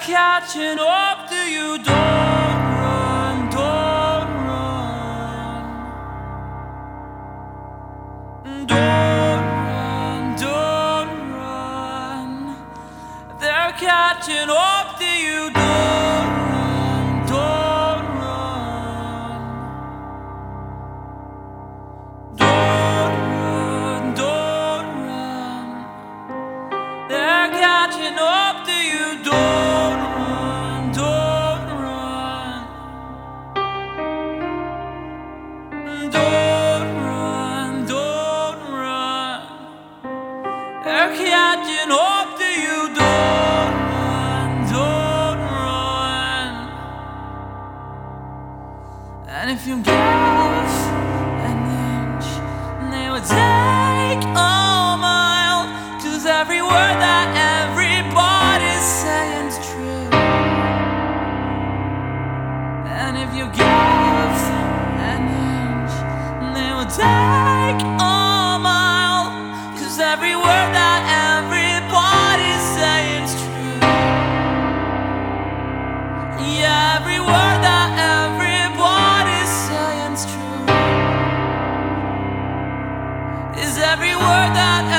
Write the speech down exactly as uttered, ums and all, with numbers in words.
catching up to you. Don't run, don't run. Don't run, don't run. They're catching up to you. Don't run, don't run. Don't run, don't run. They're catching up to you. Don't run, don't run. Don't run, don't run. They're catching up to you. Don't run, don't run. And if you give an inch, they would take a mile. 'Cause every word that everybody's saying's true. And if you give an inch, they will take a mile. 'Cause every word that everybody's saying's true. Yeah, every word that everybody's saying's true. Is every word that